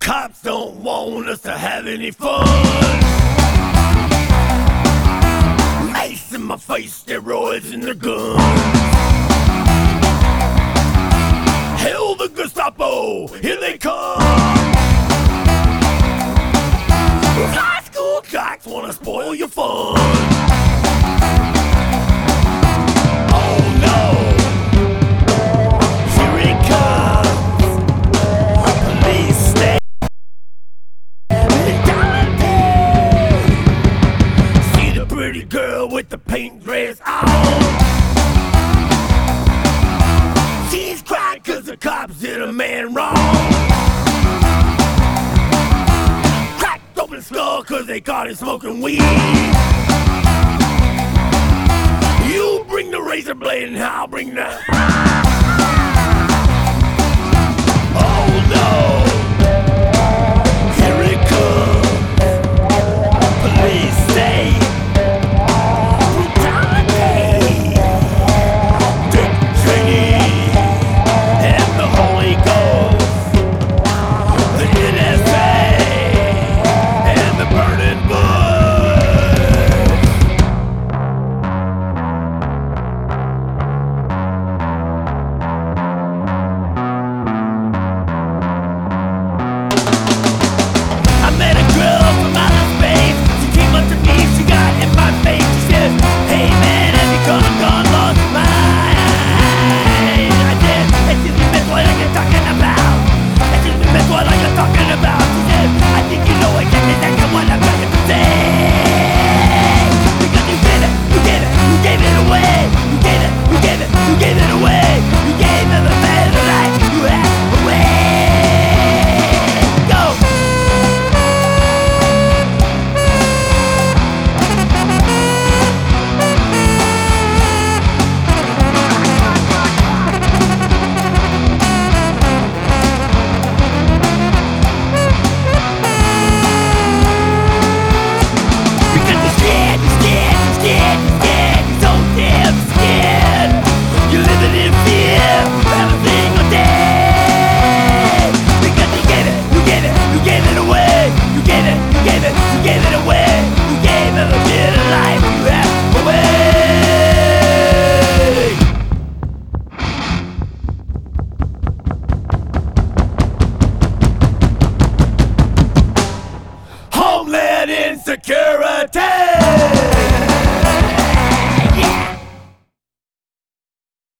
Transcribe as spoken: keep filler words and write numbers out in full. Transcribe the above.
Cops don't want us to have any fun. Mace in my face, steroids in their guns. Hell, the Gestapo, here they come. Those high school jocks wanna spoil your fun. Oh no, here it comes. Police state brutality. See the pretty girl with the pink dress on. She's crying cause the cops did a man wrong. Cracked open skull cause they caught him smoking weed. You bring the razor blade and I'll bring the... Oh no!